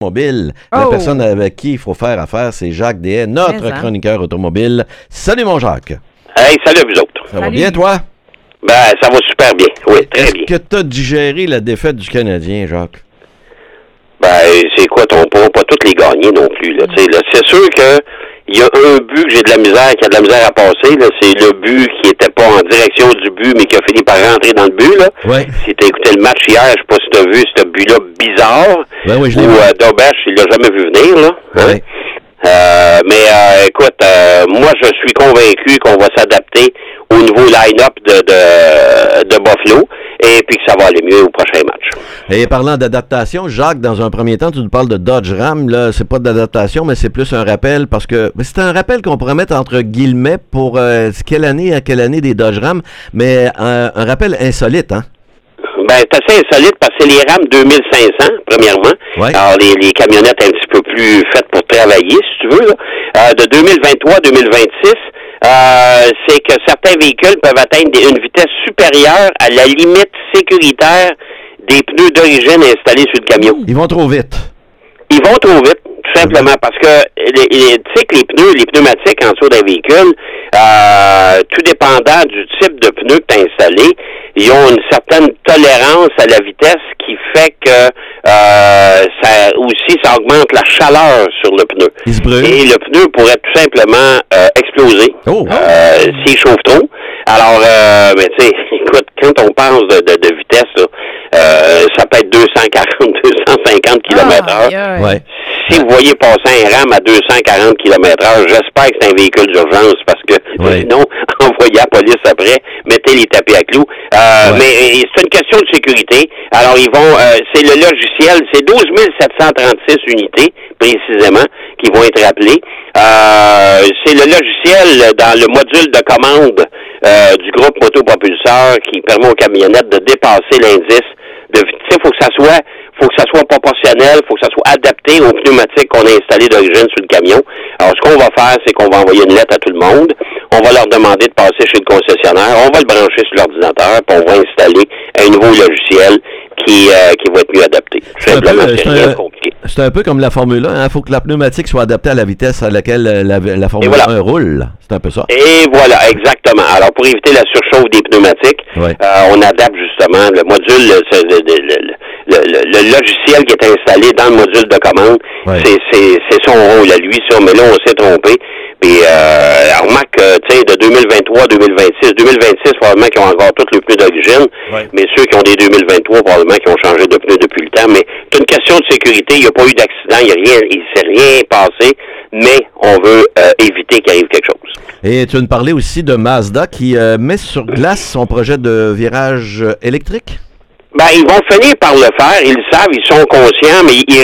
Automobile. La personne avec qui il faut faire affaire, c'est Jacques Deshaies, notre chroniqueur automobile. Salut mon Jacques. Hey, salut à vous autres. Ça va bien toi? Ben, ça va super bien. Oui, très bien. Est-ce que tu as digéré la défaite du Canadien, Jacques? Ben, c'est quoi, on ne pourra pas toutes les gagner non plus. Là. C'est sûr que il y a un but que j'ai de la misère, qui a de la misère à passer. Là. C'est le but qui était pas en direction du but, mais qui a fini par rentrer dans le but. Là. Ouais. Si tu as écouté le match hier, je sais pas si tu as vu ce but-là bizarre. Ben oui, je l'ai où vu. Dobach, il l'a jamais vu venir. Là. Ouais. Écoute, moi, je suis convaincu qu'on va s'adapter au nouveau line-up de Buffalo et puis que ça va aller mieux au prochain match. Et parlant d'adaptation, Jacques, dans un premier temps, tu nous parles de Dodge Ram. Là, c'est pas d'adaptation, mais c'est plus un rappel parce que c'est un rappel qu'on pourrait mettre entre guillemets pour quelle année à quelle année des Dodge Ram, mais un rappel insolite, hein? Ben, c'est assez insolite parce que c'est les Ram 2500, premièrement. Ouais. Alors, les camionnettes un petit peu plus faites pour travailler, si tu veux, là. De 2023 à 2026, c'est que certains véhicules peuvent atteindre une vitesse supérieure à la limite sécuritaire des pneus d'origine installés sur le camion. Ils vont trop vite. Ils vont trop vite, tout simplement, parce que tu sais que les pneumatiques en dessous d'un véhicule, tout dépendant du type de pneu que tu as installé, ils ont une certaine tolérance à la vitesse qui fait que ça augmente la chaleur sur le pneu. Il se brûle. Et le pneu pourrait tout simplement exploser s'il chauffe trop. Alors, mais tu sais, écoute, quand on pense de vitesse, là, ça peut être 240, 250 km/h. Ouais. Si vous voyez passer un Ram à 240 km/h, j'espère que c'est un véhicule d'urgence parce que sinon, envoyez la police après, mettez les tapis à clous. Mais c'est une question de sécurité. Alors, ils vont, c'est le logiciel, c'est 12 736 unités, précisément, qui vont être appelées. C'est le logiciel dans le module de commande du groupe motopropulseur qui permet aux camionnettes de dépasser l'indice de vitesse. Faut que ça soit proportionnel, faut que ça soit adapté aux pneumatiques qu'on a installées d'origine sur le camion. Alors, ce qu'on va faire, c'est qu'on va envoyer une lettre à tout le monde. On va leur demander de passer chez le concessionnaire. On va le brancher sur l'ordinateur, puis on va installer un nouveau logiciel qui va être mieux adapté. Simplement, c'est rien de compliqué. C'est un peu comme la Formule 1. Il faut que la pneumatique soit adaptée à la vitesse à laquelle la Formule 1 roule. C'est un peu ça. Et voilà, exactement. Alors, pour éviter la surchauffe des pneumatiques, on adapte justement le module, le logiciel qui est installé dans le module de commande. C'est son rôle à lui, ça. Mais là, on s'est trompé. Puis, remarque, tu sais, de 2023 à 2026, 2026, probablement qu'ils ont encore tous les pneus d'origine, mais ceux qui ont des 2023, probablement qu'ils ont changé de pneus depuis le temps. Mais c'est une question de sécurité. Il n'y a pas eu d'accident, il s'est rien passé, mais on veut éviter qu'il arrive quelque chose. Et tu veux nous parler aussi de Mazda qui met sur glace son projet de virage électrique? Ben, ils vont finir par le faire, ils le savent, ils sont conscients, mais ils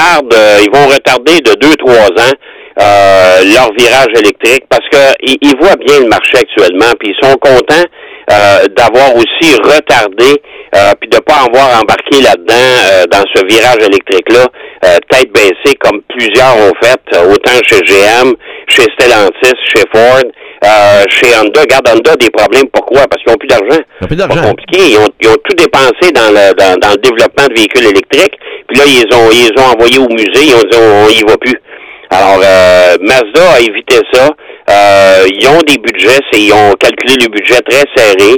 vont retarder de 2-3 ans leur virage électrique parce que ils voient bien le marché actuellement, puis ils sont contents d'avoir aussi retardé puis de pas avoir embarqué là-dedans dans ce virage électrique-là, tête baissée comme plusieurs ont fait, autant chez GM, chez Stellantis, chez Ford, chez Honda. Regarde, Honda a des problèmes. Pourquoi? Parce qu'ils n'ont plus d'argent. C'est pas compliqué. Ils ont tout dépensé dans le développement de véhicules électriques. Puis là, ils ont envoyé au musée. Ils ont dit on y va plus. Alors, Mazda a évité ça. Ils ont des budgets, ils ont calculé le budget très serré.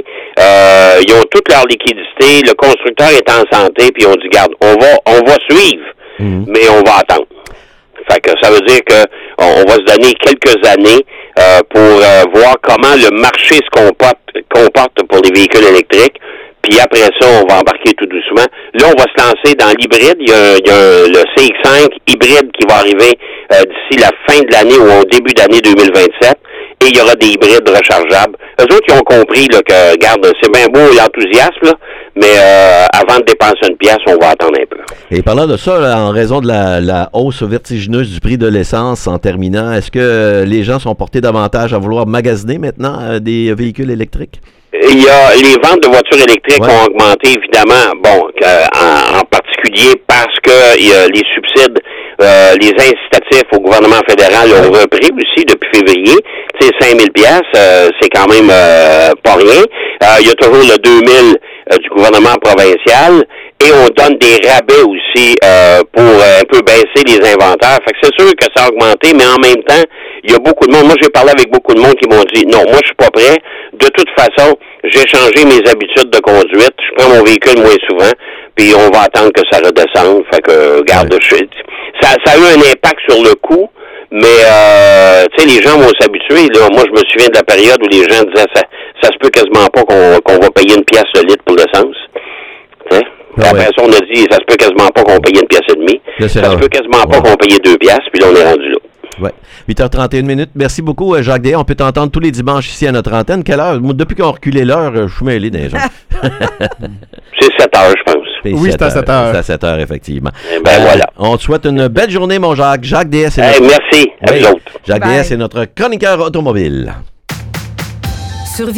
Ils ont toute leur liquidité. Le constructeur est en santé. Puis ils ont dit, garde, on va suivre, mais on va attendre. Fait que ça veut dire que on va se donner quelques années pour voir comment le marché se comporte pour les véhicules électriques. Puis après ça, on va embarquer tout doucement. Là, on va se lancer dans l'hybride. Il y a le CX-5 hybride qui va arriver d'ici la fin de l'année ou au début d'année 2027. Et il y aura des hybrides rechargeables. Eux autres, ils ont compris là, que, regarde, c'est bien beau l'enthousiasme, là, mais avant de dépenser une pièce, on va attendre un peu. Et parlant de ça, là, en raison de la hausse vertigineuse du prix de l'essence en terminant, est-ce que les gens sont portés davantage à vouloir magasiner maintenant des véhicules électriques? Il y a les ventes de voitures électriques ont augmenté, évidemment, en particulier parce que les subsides Les incitatifs au gouvernement fédéral ont repris aussi depuis février. Tu sais, 5 000 c'est quand même pas rien. Il y a toujours le 2 000 du gouvernement provincial. Et on donne des rabais aussi pour un peu baisser les inventaires. Fait que c'est sûr que ça a augmenté, mais en même temps, il y a beaucoup de monde. Moi, j'ai parlé avec beaucoup de monde qui m'ont dit non, moi je suis pas prêt. De toute façon, j'ai changé mes habitudes de conduite. Je prends mon véhicule moins souvent, puis on va attendre que ça redescende. Fait que regarde, ça a eu un impact sur le coût. Mais tu sais, les gens vont s'habituer. Là, moi, je me souviens de la période où les gens disaient ça se peut quasiment pas qu'on va payer une pièce le litre pour l'essence. T'sais? Après ça, on a dit, ça se peut quasiment pas qu'on paye une pièce et demie. Ça se peut quasiment pas qu'on paye 2 piastres, puis là, on est rendu là. Ouais. 8h31 minutes. Merci beaucoup, Jacques Deshaies. On peut t'entendre tous les dimanches ici à notre antenne. Quelle heure? Moi, depuis qu'on a reculé l'heure, je suis mêlé des gens. C'est 7h, je pense. Oui, c'est à 7h. C'est à 7h, effectivement. Voilà. On te souhaite une belle journée, mon Jacques. Jacques Deshaies, c'est merci. À vous autres. Jacques Deshaies, c'est notre chroniqueur automobile.